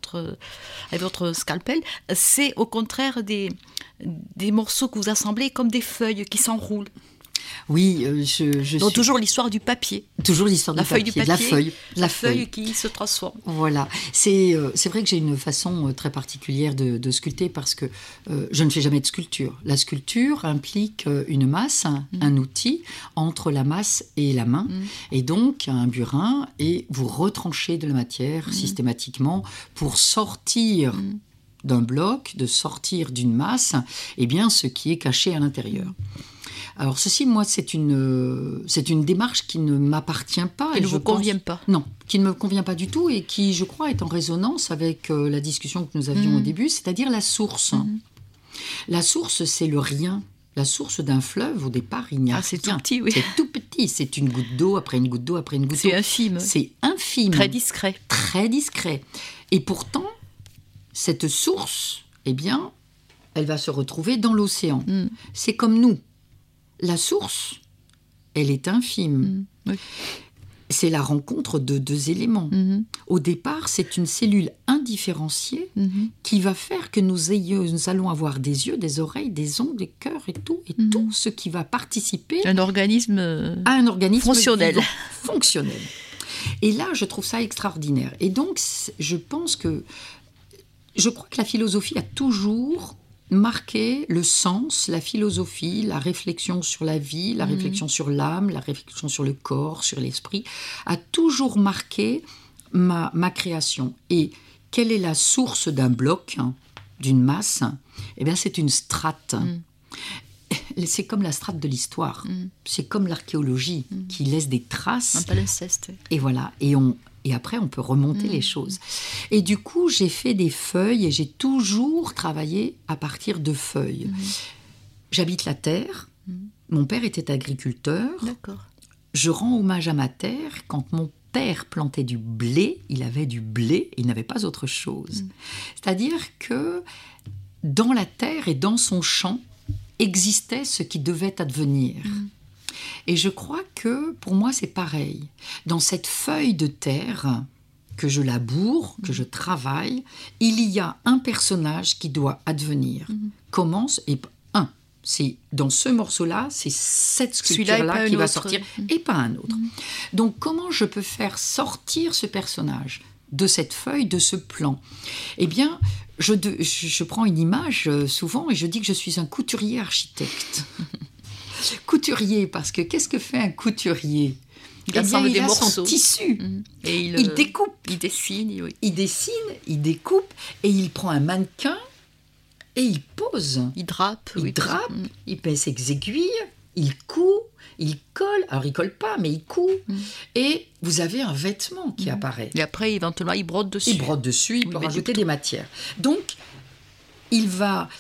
votre scalpel, c'est au contraire des morceaux que vous assemblez comme des feuilles qui s'enroulent. Oui, Donc toujours l'histoire du papier. Toujours l'histoire du papier, de la feuille. La feuille qui se transforme. Voilà. C'est vrai que j'ai une façon très particulière de sculpter parce que je ne fais jamais de sculpture. La sculpture implique une masse, un outil entre la masse et la main. Et donc, un burin, et vous retranchez de la matière systématiquement pour sortir d'un bloc, de sortir d'une masse, eh bien, ce qui est caché à l'intérieur. Alors ceci, moi, c'est une démarche qui ne m'appartient pas. Qui ne vous convient pas. Non, qui ne me convient pas du tout et qui, je crois, est en résonance avec la discussion que nous avions au début, c'est-à-dire la source. La source, c'est le rien. La source d'un fleuve, au départ, il n'y a rien. C'est tout petit, oui. C'est tout petit. C'est une goutte d'eau, après une goutte d'eau, après une goutte d'eau. C'est infime. C'est infime. Très discret. Très discret. Et pourtant, cette source, eh bien, elle va se retrouver dans l'océan. C'est comme nous. La source, elle est infime. Oui. C'est la rencontre de deux éléments. Au départ, c'est une cellule indifférenciée qui va faire que nous allons avoir des yeux, des oreilles, des ongles, des cœurs et tout ce qui va participer à un organisme fonctionnel. Vivant, fonctionnel. Et là, je trouve ça extraordinaire. Et donc, je crois que la philosophie a toujours marqué le sens, la philosophie, la réflexion sur la vie, la réflexion sur l'âme, la réflexion sur le corps, sur l'esprit, a toujours marqué ma création. Et quelle est la source d'un bloc, d'une masse ? Eh bien, c'est une strate. C'est comme la strate de l'histoire. C'est comme l'archéologie qui laisse des traces. Un palimpseste. Et voilà. Et après, on peut remonter les choses. Et du coup, j'ai fait des feuilles et j'ai toujours travaillé à partir de feuilles. J'habite la terre. Mon père était agriculteur. D'accord. Je rends hommage à ma terre. Quand mon père plantait du blé, il avait du blé, il n'avait pas autre chose. C'est-à-dire que dans la terre et dans son champ existait ce qui devait advenir. Et je crois que, pour moi, c'est pareil. Dans cette feuille de terre que je laboure, que je travaille, il y a un personnage qui doit advenir. Comment ? C'est dans ce morceau-là, c'est cette sculpture-là qui va sortir, et pas un autre. Donc, comment je peux faire sortir ce personnage de cette feuille, de ce plan ? Eh bien, je prends une image souvent et je dis que je suis un couturier architecte. Couturier, parce que qu'est-ce que fait un couturier ? Il a son tissu. Et il découpe. Il dessine. Oui. Il dessine, il découpe, et il prend un mannequin et il pose. Il drape. Il pèse ses aiguilles, il coud, il colle. Alors, il colle pas, mais il coud. Et vous avez un vêtement qui apparaît. Et après, éventuellement, il brode dessus. Il peut rajouter des matières. Donc, il va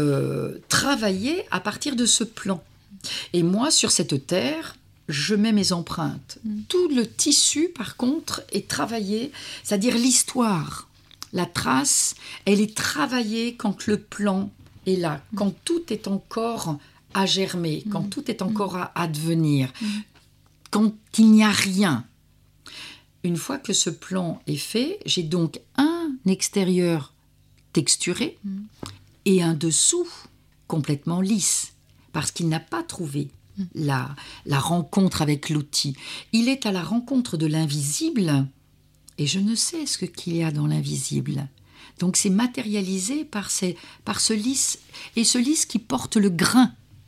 travailler à partir de ce plan. Et moi, sur cette terre, je mets mes empreintes. Tout le tissu, par contre, est travaillé, c'est-à-dire l'histoire. La trace, elle est travaillée quand le plan est là, quand tout est encore à germer, quand tout est encore à advenir, quand il n'y a rien. Une fois que ce plan est fait, j'ai donc un extérieur texturé et un dessous complètement lisse. Parce qu'il n'a pas trouvé la rencontre avec l'outil. Il est à la rencontre de l'invisible, et je ne sais ce qu'il y a dans l'invisible. Donc c'est matérialisé par ce lisse, et ce lisse qui porte le grain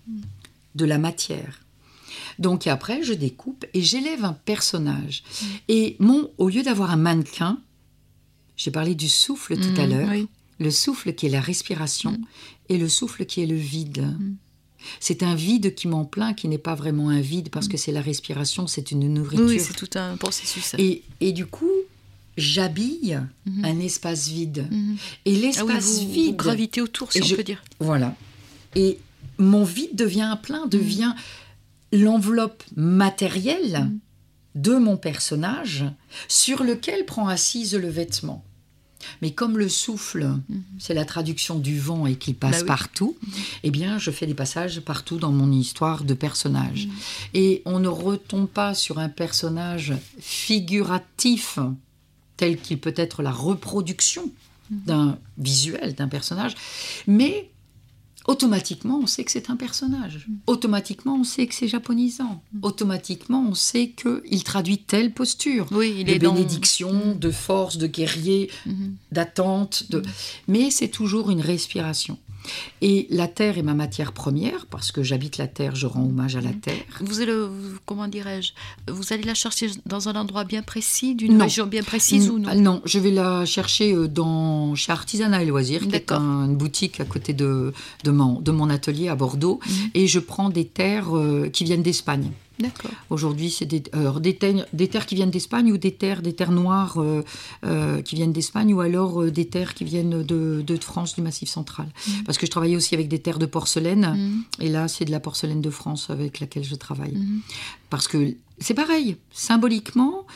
de la matière. Donc après, je découpe et j'élève un personnage. Et au lieu d'avoir un mannequin, j'ai parlé du souffle tout à l'heure, le souffle qui est la respiration, et le souffle qui est le vide. C'est un vide qui m'en plaint, qui n'est pas vraiment un vide, parce que c'est la respiration, c'est une nourriture. Oui, c'est tout un processus. Et du coup, j'habille un espace vide. Et l'espace vide... Vous gravitez autour, si on peut dire. Voilà. Et mon vide devient un plein, devient l'enveloppe matérielle de mon personnage, sur lequel prend assise le vêtement. Mais comme le souffle, c'est la traduction du vent et qu'il passe partout, eh bien, je fais des passages partout dans mon histoire de personnage. Et on ne retombe pas sur un personnage figuratif, tel qu'il peut être la reproduction d'un visuel, d'un personnage, mais automatiquement, on sait que c'est un personnage. Automatiquement, on sait que c'est japonisant. Automatiquement, on sait qu'il traduit telle posture. Oui, il de est bénédiction, de force, de guerrier, d'attente. Mais c'est toujours une respiration. Et la terre est ma matière première, parce que j'habite la terre, je rends hommage à la terre. Comment dirais-je, vous allez la chercher dans un endroit bien précis, d'une région bien précise ou non? Non, je vais la chercher chez Artisanat et Loisirs, qui est une boutique à côté de mon atelier à Bordeaux, et je prends des terres qui viennent d'Espagne. D'accord. Aujourd'hui, c'est des terres qui viennent d'Espagne ou des terres noires qui viennent d'Espagne ou alors des terres qui viennent de France, du Massif central. Parce que je travaillais aussi avec des terres de porcelaine et là, c'est de la porcelaine de France avec laquelle je travaille. Parce que c'est pareil, symboliquement,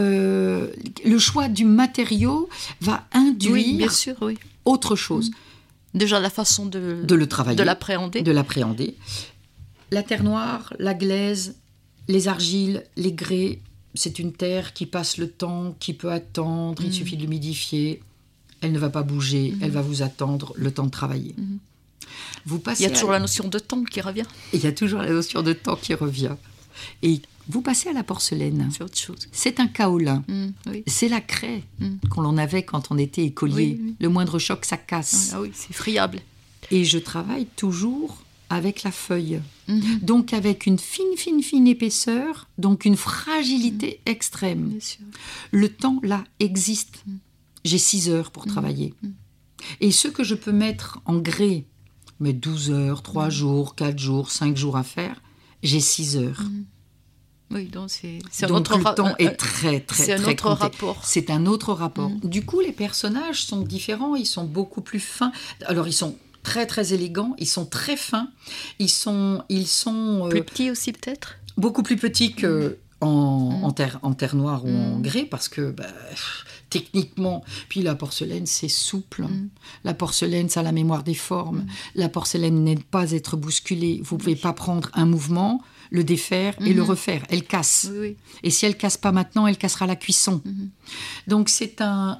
le choix du matériau va induire bien sûr, autre chose. Déjà la façon de le travailler, de l'appréhender. La terre noire, la glaise, les argiles, les grès, c'est une terre qui passe le temps, qui peut attendre, il suffit de l'humidifier, elle ne va pas bouger, elle va vous attendre le temps de travailler. Vous passez il y a toujours la notion de temps qui revient. Il y a toujours la notion de temps qui revient. Et vous passez à la porcelaine. C'est autre chose. C'est un kaolin. C'est la craie qu'on en avait quand on était écolier. Le moindre choc, ça casse. Ah oui, c'est friable. Et je travaille toujours avec la feuille. Donc avec une fine épaisseur, donc une fragilité extrême. Bien sûr. Le temps, là, existe. J'ai 6 heures pour travailler. Et ce que je peux mettre en grès, mais 12 heures, 3 jours, 4 jours, 5 jours à faire, j'ai 6 heures. Oui, donc donc le temps est très c'est un autre rapport. C'est un autre rapport. Du coup, les personnages sont différents, ils sont beaucoup plus fins. Alors, ils sont très très élégants, ils sont très fins, ils sont plus petits aussi peut-être. Beaucoup plus petits que en terre noire ou en grès, parce que techniquement, puis la porcelaine c'est souple. La porcelaine ça a la mémoire des formes. La porcelaine n'aime pas être bousculée. Vous pouvez pas prendre un mouvement, le défaire et le refaire. Elle casse. Et si elle casse pas maintenant, elle cassera à la cuisson. Donc c'est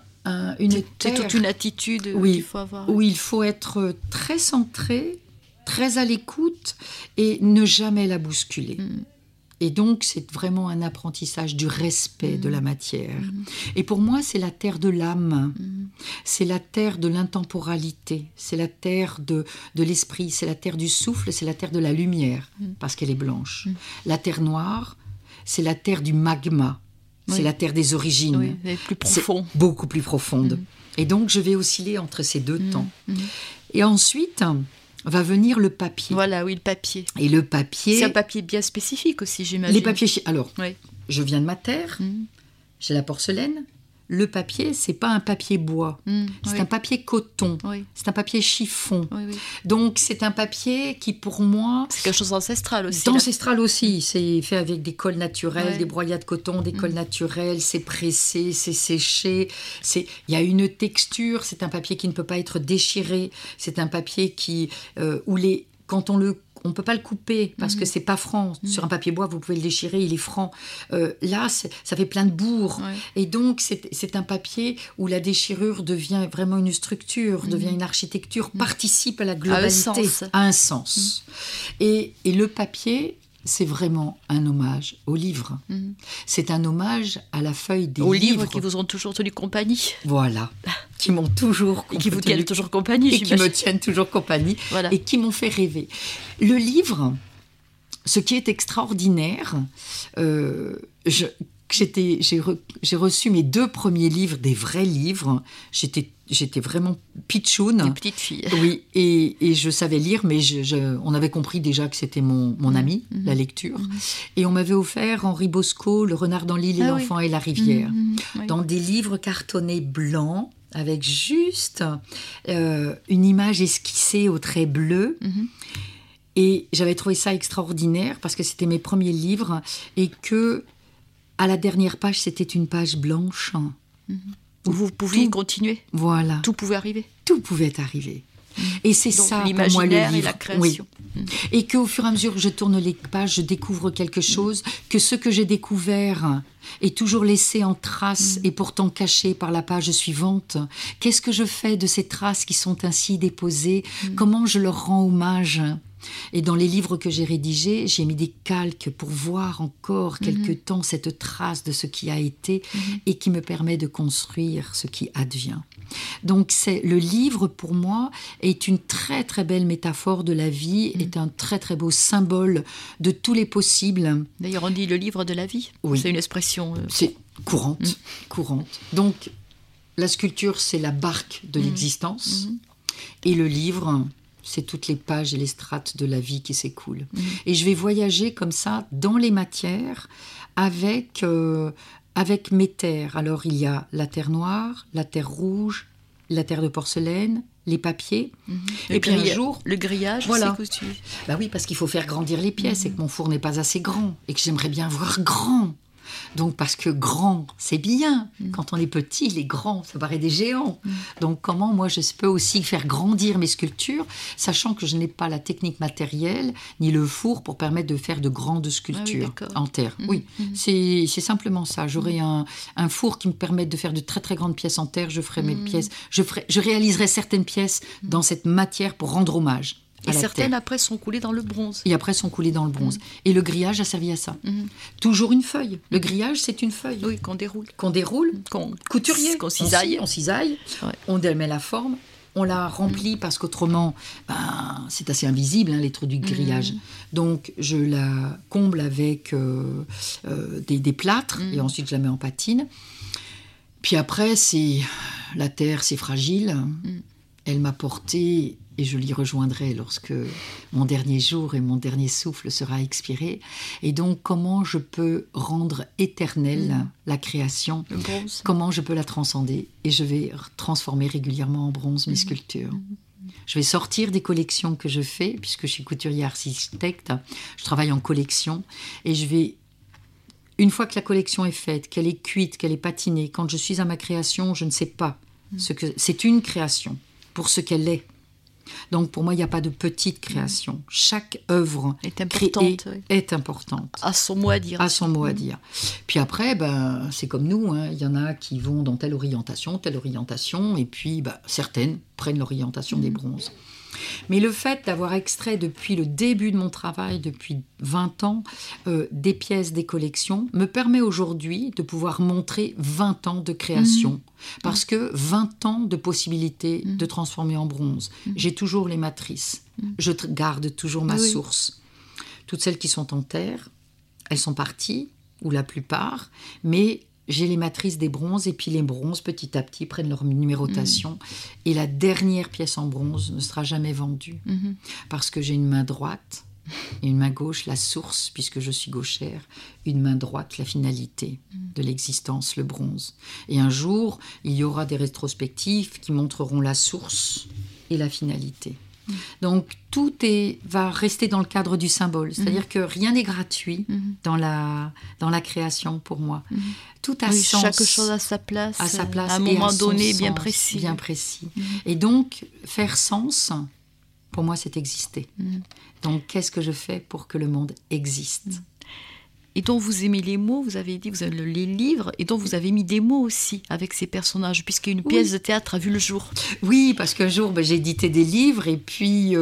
c'est toute une attitude qu'il faut avoir. Où il faut être très centré, très à l'écoute et ne jamais la bousculer. Et donc, c'est vraiment un apprentissage du respect de la matière. Et pour moi, c'est la terre de l'âme. C'est la terre de l'intemporalité. C'est la terre de l'esprit. C'est la terre du souffle. C'est la terre de la lumière, parce qu'elle est blanche. La terre noire, c'est la terre du magma. C'est la terre des origines. Oui, elle est plus profonde. C'est beaucoup plus profonde. Et donc, je vais osciller entre ces deux temps. Et ensuite, va venir le papier. Voilà, oui, le papier. Et le papier... C'est un papier bien spécifique aussi, j'imagine. Les papiers... Alors, je viens de ma terre, j'ai la porcelaine. Le papier, c'est pas un papier bois, c'est un papier coton, c'est un papier chiffon. Donc c'est un papier qui pour moi... C'est quelque chose d'ancestral aussi. D'ancestral aussi, c'est fait avec des colles naturelles, des broyats de coton, des colles naturelles, c'est pressé, c'est séché, il y a une texture, c'est un papier qui ne peut pas être déchiré, c'est un papier qui... quand on ne peut pas le couper parce que c'est pas franc. Sur un papier bois, vous pouvez le déchirer, il est franc. Là, ça fait plein de bourres. Et donc, c'est un papier où la déchirure devient vraiment une structure, devient une architecture, participe à la globalité, à un sens. Et le papier, c'est vraiment un hommage au livre. C'est un hommage à la feuille des livres. Aux livres qui vous ont toujours tenu compagnie. Voilà, qui m'ont toujours et qui vous tiennent toujours compagnie, j'imagine. Qui me tiennent toujours compagnie, et qui m'ont fait rêver. Le livre, ce qui est extraordinaire, j'ai reçu mes 2 premiers livres, des vrais livres. J'étais vraiment pitchoune. Une petite fille. Oui, et je savais lire, mais on avait compris déjà que c'était mon ami, la lecture. Et on m'avait offert Henri Bosco, Le renard dans l'île et l'enfant et la rivière, dans des livres cartonnés blancs, avec juste une image esquissée au trait bleu. Et j'avais trouvé ça extraordinaire, parce que c'était mes premiers livres, et que à la dernière page, c'était une page blanche. Où vous pouviez continuer. Voilà. Tout pouvait arriver. Tout pouvait arriver. Et c'est donc, ça, pour moi, le livre. Et la création. Et qu'au fur et à mesure que je tourne les pages, je découvre quelque chose, que ce que j'ai découvert est toujours laissé en traces et pourtant caché par la page suivante. Qu'est-ce que je fais de ces traces qui sont ainsi déposées? Comment je leur rends hommage? Et dans les livres que j'ai rédigés, j'ai mis des calques pour voir encore quelque temps cette trace de ce qui a été et qui me permet de construire ce qui advient. Donc le livre, pour moi, est une très très belle métaphore de la vie, est un très très beau symbole de tous les possibles. D'ailleurs, on dit le livre de la vie. Oui. C'est une expression... C'est courante. Donc, la sculpture, c'est la barque de l'existence. Et le livre... c'est toutes les pages et les strates de la vie qui s'écoulent. Et je vais voyager comme ça dans les matières avec mes terres. Alors, il y a la terre noire, la terre rouge, la terre de porcelaine, les papiers. Et puis un jour... Le grillage, voilà. c'est que tu... Bah oui, parce qu'il faut faire grandir les pièces et que mon four n'est pas assez grand et que j'aimerais bien voir grand. Donc, parce que grand, c'est bien. Quand on est petit, les grands, ça paraît des géants. Donc, comment moi, je peux aussi faire grandir mes sculptures, sachant que je n'ai pas la technique matérielle, ni le four pour permettre de faire de grandes sculptures en terre. Oui, c'est simplement ça. J'aurais un four qui me permette de faire de très, très grandes pièces en terre. Je ferai mes pièces. Je réaliserai certaines pièces dans cette matière pour rendre hommage. Et certaines, après, sont coulées dans le bronze. Et après, sont coulées dans le bronze. Et le grillage a servi à ça. Toujours une feuille. Le grillage, c'est une feuille. Oui, qu'on déroule. Couturier. Qu'on cisaille. On cisaille. Ouais. On met la forme. On la remplit parce qu'autrement, c'est assez invisible, les trous du grillage. Donc, je la comble avec des plâtres. Et ensuite, je la mets en patine. Puis après, la terre, c'est fragile. Elle m'a porté... et je l'y rejoindrai lorsque mon dernier jour et mon dernier souffle sera expiré. Et donc, comment je peux rendre éternelle la création? Le bronze. Comment je peux la transcender? Et je vais transformer régulièrement en bronze mes sculptures. Je vais sortir des collections que je fais, puisque je suis couturier architecte, je travaille en collection, et je vais... Une fois que la collection est faite, qu'elle est cuite, qu'elle est patinée, quand je suis à ma création, je ne sais pas ce que... C'est une création, pour ce qu'elle est. Donc, pour moi, il n'y a pas de petite création. Chaque œuvre est importante. Est importante. À son mot à dire. À son mot à dire. Puis après, c'est comme nous. Il y en a qui vont dans telle orientation, et puis certaines prennent l'orientation des bronzes. Mais le fait d'avoir extrait depuis le début de mon travail, depuis 20 ans, des pièces, des collections, me permet aujourd'hui de pouvoir montrer 20 ans de création. Parce que 20 ans de possibilités de transformer en bronze. J'ai toujours les matrices. Je garde toujours ma source. Toutes celles qui sont en terre, elles sont parties, ou la plupart, mais... j'ai les matrices des bronzes, et puis les bronzes, petit à petit, prennent leur numérotation. Et la dernière pièce en bronze ne sera jamais vendue. Parce que j'ai une main droite et une main gauche, la source, puisque je suis gauchère. Une main droite, la finalité de l'existence, le bronze. Et un jour, il y aura des rétrospectives qui montreront la source et la finalité. Donc, tout va rester dans le cadre du symbole. C'est-à-dire que rien n'est gratuit dans la création, pour moi. Tout a sens. Chaque chose à sa place. À un moment donné, bien précis. Bien précis. Et donc, faire sens, pour moi, c'est exister. Donc, qu'est-ce que je fais pour que le monde existe? Et dont vous aimez les mots, vous avez dit, vous avez les livres, et dont vous avez mis des mots aussi avec ces personnages, puisqu'une pièce de théâtre a vu le jour. Oui, parce qu'un jour, j'ai édité des livres, et puis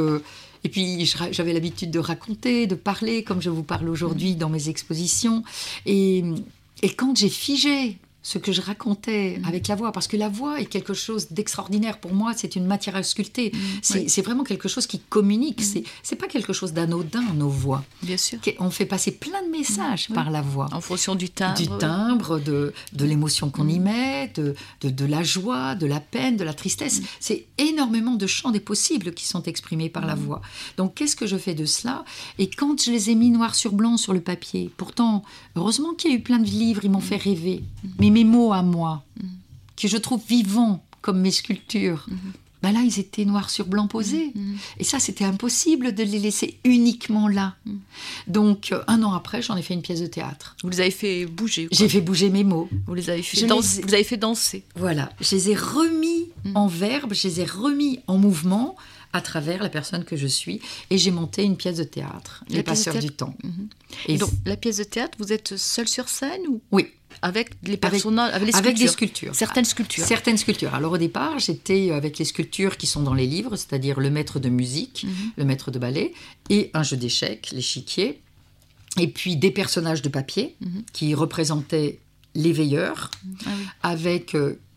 j'avais l'habitude de raconter, de parler, comme je vous parle aujourd'hui dans mes expositions. Et quand j'ai figé ce que je racontais avec la voix, parce que la voix est quelque chose d'extraordinaire. Pour moi, c'est une matière à sculpter. C'est vraiment quelque chose qui communique. C'est pas quelque chose d'anodin, nos voix. Bien sûr. On fait passer plein de messages par la voix. En fonction du timbre. Du timbre, de l'émotion qu'on y met, de la joie, de la peine, de la tristesse. C'est énormément de champs des possibles qui sont exprimés par la voix. Donc, qu'est-ce que je fais de cela? Et quand je les ai mis noir sur blanc sur le papier, pourtant, heureusement qu'il y a eu plein de livres, ils m'ont fait rêver. Mais mes mots à moi, que je trouve vivants comme mes sculptures, là, ils étaient noir sur blanc posés. Et ça, c'était impossible de les laisser uniquement là. Donc, 1 an après, j'en ai fait une pièce de théâtre. Vous les avez fait bouger. J'ai fait bouger mes mots. Vous les avez fait danser. Vous avez fait danser. Voilà. Je les ai remis en verbe, je les ai remis en mouvement à travers la personne que je suis. Et j'ai monté une pièce de théâtre, Les Passeurs du Temps. Et donc, la pièce de théâtre, vous êtes seule sur scène ou... Oui. Avec les personnages, avec les sculptures. Avec des sculptures. Certaines sculptures. Certaines sculptures. Alors au départ, j'étais avec les sculptures qui sont dans les livres, c'est-à-dire le maître de musique, le maître de ballet, et un jeu d'échecs, l'échiquier, et puis des personnages de papier qui représentaient les veilleurs, avec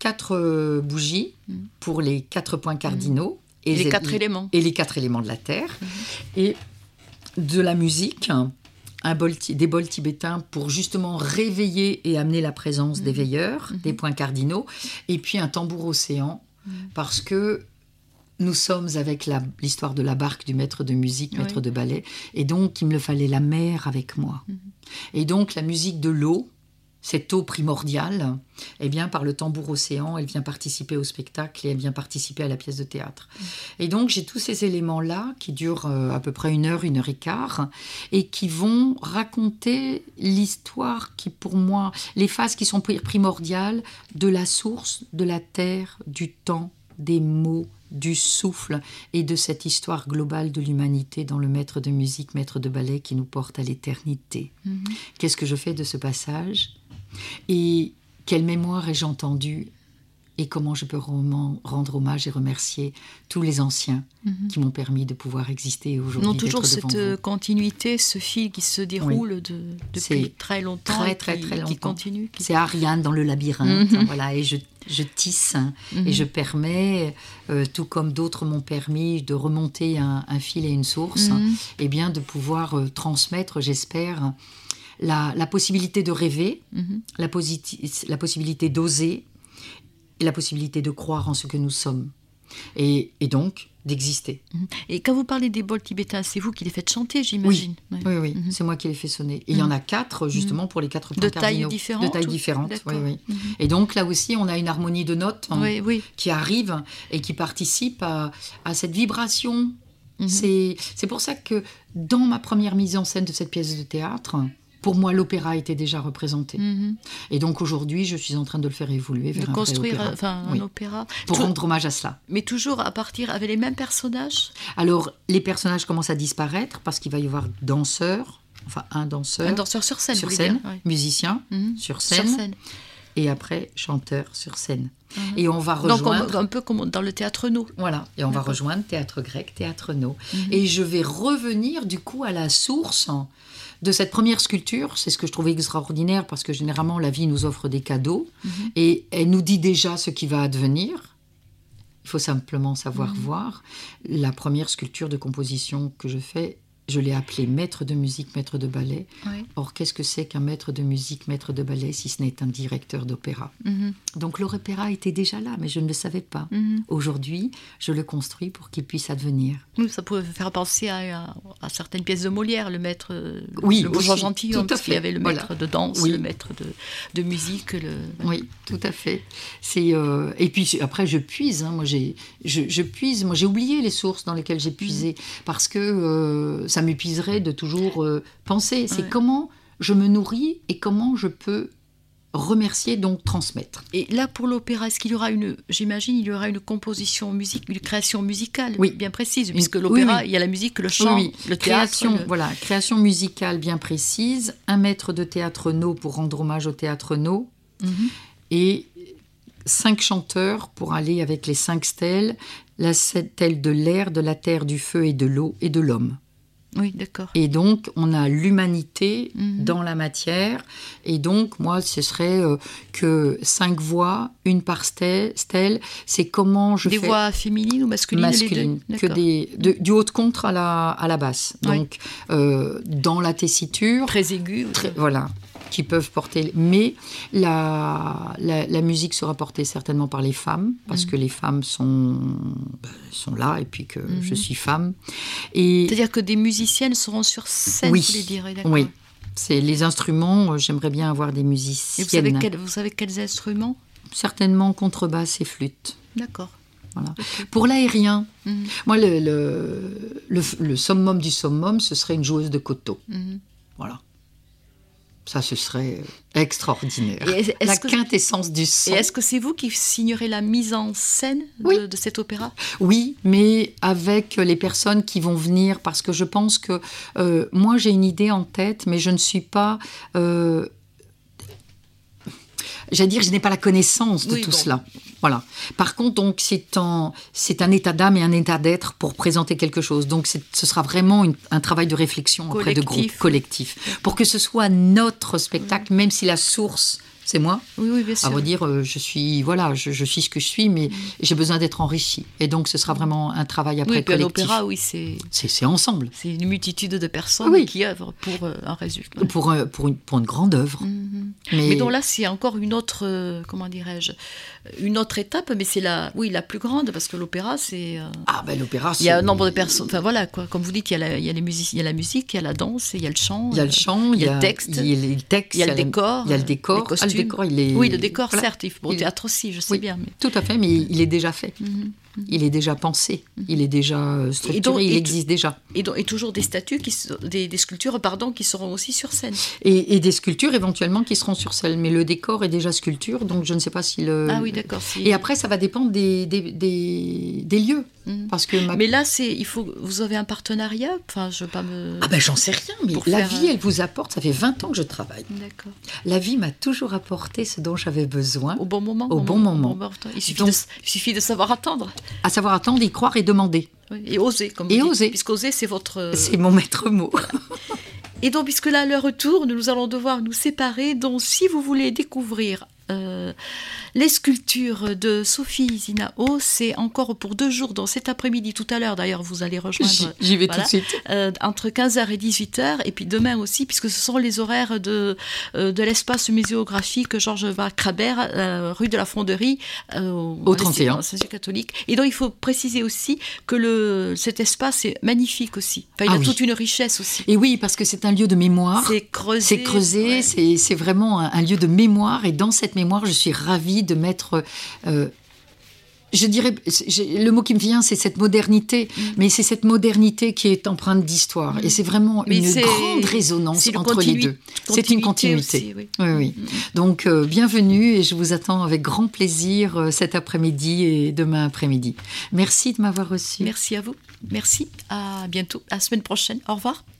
4 bougies pour les 4 points cardinaux. Et les 4 éléments. Et les 4 éléments de la Terre. Et de la musique... des bols tibétains pour justement réveiller et amener la présence des veilleurs, des points cardinaux, et puis un tambour océan, parce que nous sommes avec l'histoire de la barque du maître de musique, maître de ballet, et donc il me fallait la mer avec moi. Et donc la musique de l'eau, cette eau primordiale, eh bien, par le tambour océan, elle vient participer au spectacle et elle vient participer à la pièce de théâtre. Et donc, j'ai tous ces éléments-là qui durent à peu près 1 heure, 1 heure et quart, et qui vont raconter l'histoire qui, pour moi, les phases qui sont primordiales de la source, de la terre, du temps, des mots, du souffle et de cette histoire globale de l'humanité dans le maître de musique, maître de ballet qui nous porte à l'éternité. Qu'est-ce que je fais de ce passage ? Et quelle mémoire ai-je entendue et comment je peux rendre hommage et remercier tous les anciens qui m'ont permis de pouvoir exister aujourd'hui. Non, toujours cette continuité, ce fil qui se déroule depuis très longtemps, très longtemps. Qui continue. C'est Ariane dans le labyrinthe, voilà, et je tisse et je permets, tout comme d'autres m'ont permis de remonter un fil et une source, et bien de pouvoir transmettre, j'espère, la possibilité de rêver, la possibilité d'oser, et la possibilité de croire en ce que nous sommes, et donc d'exister. Et quand vous parlez des bols tibétains, c'est vous qui les faites chanter, j'imagine. Oui, c'est moi qui les fais sonner. Et il y en a 4, justement, pour les 4 points cardinaux. De tailles différentes, oui. Et donc, là aussi, on a une harmonie de notes qui arrive et qui participe à cette vibration. C'est pour ça que, dans ma première mise en scène de cette pièce de théâtre, pour moi, l'opéra était déjà représenté. Et donc, aujourd'hui, je suis en train de le faire évoluer vers un construire vrai opéra. Un opéra. Pour rendre hommage à cela. Mais toujours à partir avec les mêmes personnages ? Alors, les personnages commencent à disparaître parce qu'il va y avoir un danseur sur scène, musicien sur scène, et après chanteur sur scène. Et on va rejoindre... Donc, un peu comme dans le théâtre No. Voilà, et on va rejoindre théâtre grec, théâtre No. Et je vais revenir, du coup, à la source de cette première sculpture. C'est ce que je trouvais extraordinaire, parce que généralement, la vie nous offre des cadeaux, et elle nous dit déjà ce qui va advenir. Il faut simplement savoir voir. La première sculpture de composition que je fais, je l'ai appelée maître de musique, maître de ballet. Or, qu'est-ce que c'est qu'un maître de musique, maître de ballet, si ce n'est un directeur d'opéra ? Donc, l'opéra était déjà là, mais je ne le savais pas. Aujourd'hui, je le construis pour qu'il puisse advenir. Oui, ça pourrait faire penser à certaines pièces de Molière, le maître, le bourgeois gentilhomme, parce qu'il y avait le maître de danse, le maître de musique. Oui, tout à fait. Et puis, après, je puise. Moi, je puise. Moi, j'ai oublié les sources dans lesquelles j'ai puisé, parce que... ça m'épuiserait de toujours penser. C'est comment je me nourris et comment je peux remercier, donc transmettre. Et là, pour l'opéra, est-ce qu'il y aura j'imagine, il y aura une composition musique, une création musicale bien précise, puisque l'opéra, il y a la musique, le chant, le théâtre. Création musicale bien précise, un maître de théâtre No pour rendre hommage au théâtre No, et 5 chanteurs pour aller avec les 5 stèles, la stèle de l'air, de la terre, du feu et de l'eau et de l'homme. Oui, d'accord. Et donc, on a l'humanité dans la matière. Et donc, moi, ce serait que 5 voix, une par stèle. C'est comment je fais... Des voix féminines ou masculines? Masculines. Du haut de contre à la basse. Donc, dans la tessiture... Très aiguë. Voilà. Qui peuvent porter... Mais la musique sera portée certainement par les femmes, parce que les femmes sont là, et puis que je suis femme. C'est-à-dire que des musiciennes seront sur scène, vous voulez dire, d'accord. Oui. C'est les instruments, j'aimerais bien avoir des musiciennes. Et vous savez quels instruments? Certainement contrebasse et flûte. D'accord. Voilà. Okay. Pour l'aérien, moi, le summum du summum, ce serait une joueuse de koto. Voilà. Ça, ce serait extraordinaire. Et la quintessence du son. Et est-ce que c'est vous qui signerez la mise en scène de cet opéra ? Oui, mais avec les personnes qui vont venir, parce que je pense que moi, j'ai une idée en tête, mais je ne suis pas... J'allais dire, je n'ai pas la connaissance de tout cela. Voilà. Par contre, donc, c'est un état d'âme et un état d'être pour présenter quelque chose. Donc, ce sera vraiment un travail de réflexion auprès de groupes collectifs. Pour que ce soit notre spectacle, même si la source, c'est moi. Oui, bien sûr. À vrai dire, je suis ce que je suis, mais j'ai besoin d'être enrichi. Et donc, ce sera vraiment un travail après collectif. L'opéra, c'est ensemble. C'est une multitude de personnes qui œuvrent pour un résultat. Pour une grande œuvre. Mais donc là, c'est encore une autre, comment dirais-je, une autre étape, mais c'est la plus grande, parce que l'opéra, c'est... l'opéra, c'est... Il y a un nombre de personnes, enfin voilà, quoi. Comme vous dites, il y a la musique, il y a la danse, il y a le chant. Il y a le chant, il y a le texte, il y a le décor. Il y a le décor. Les costumes. Le décor, il est... Oui, le décor, certes, au théâtre aussi, je sais bien. Mais... Tout à fait, mais il est déjà fait. Il est déjà pensé, il est déjà structuré, il existe déjà. Et toujours des statues, des sculptures, qui seront aussi sur scène. Et des sculptures éventuellement qui seront sur scène, mais le décor est déjà sculpture, donc je ne sais pas si le... Ah oui, d'accord. Et après, ça va dépendre des lieux. Parce que Mais là, vous avez un partenariat, enfin, je veux pas me... j'en sais rien, mais la vie, elle vous apporte, ça fait 20 ans que je travaille. D'accord. La vie m'a toujours apporté ce dont j'avais besoin. Au bon moment. Au bon moment. Il suffit de savoir attendre. À savoir attendre, y croire et demander. Oui, et oser, comme vous dites. Puisqu'oser, c'est votre... C'est mon maître mot. Et donc, puisque là, à leur retour, nous allons devoir nous séparer. Donc, si vous voulez découvrir les sculptures de Sophie Zinao, c'est encore pour 2 jours, donc cet après-midi, tout à l'heure d'ailleurs, vous allez rejoindre. J'y vais tout de suite. Entre 15h et 18h, et puis demain aussi, puisque ce sont les horaires de l'espace muséographique Georges Crabère, rue de la Fonderie, au 31. Institut catholique. Et donc il faut préciser aussi que cet espace est magnifique aussi. Enfin, il a toute une richesse aussi. Et oui, parce que c'est un lieu de mémoire. C'est creusé. C'est vraiment un lieu de mémoire, et dans cette mémoire, je suis ravie de mettre... je dirais, le mot qui me vient, c'est cette modernité, mais c'est cette modernité qui est empreinte d'histoire. Et c'est vraiment une grande résonance entre les deux. C'est une continuité. Aussi, oui. Donc, bienvenue, et je vous attends avec grand plaisir cet après-midi et demain après-midi. Merci de m'avoir reçue. Merci à vous. Merci. À bientôt. À la semaine prochaine. Au revoir.